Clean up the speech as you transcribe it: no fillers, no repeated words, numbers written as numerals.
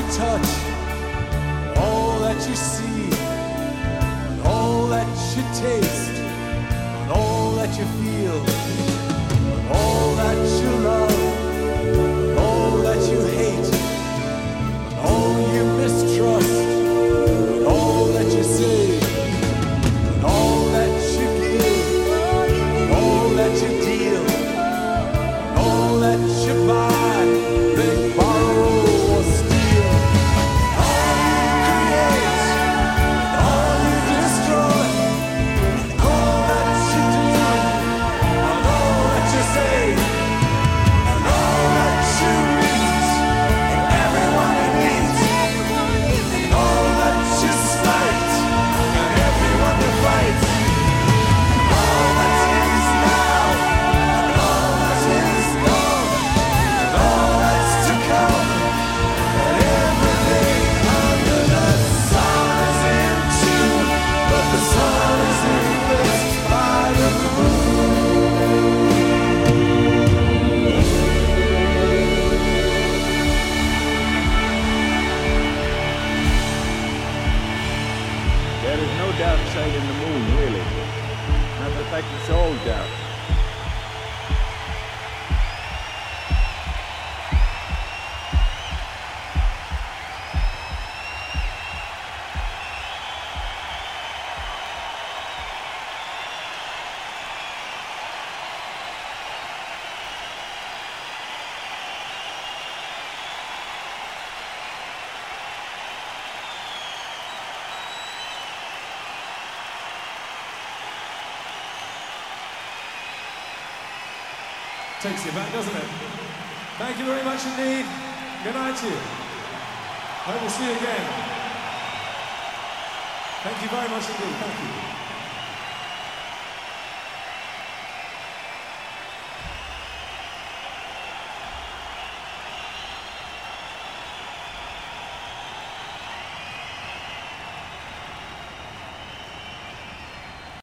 touch, all that you see, and all that you taste, and all that you feel, and all that you love, and all that you hate, and all you mistrust, and all that you say, and all that you give, and all that you deal, and all that you buy, beg, borrow, or steal. All you create, and all you destroy, and all that you do, and all that you say, and all that you eat, and everyone you meet, and all that you spite, and everyone you fight, and all that is now, and all that is gone, and all that's to come, and everything under the sun is in tune, but the sun is eclipsed by the moon. There is no dark side in the moon, really. Matter of fact, it's all dark. Takes you back, doesn't it? Thank you very much indeed. Good night to you. Hope we'll see you again. Thank you very much indeed. Thank you.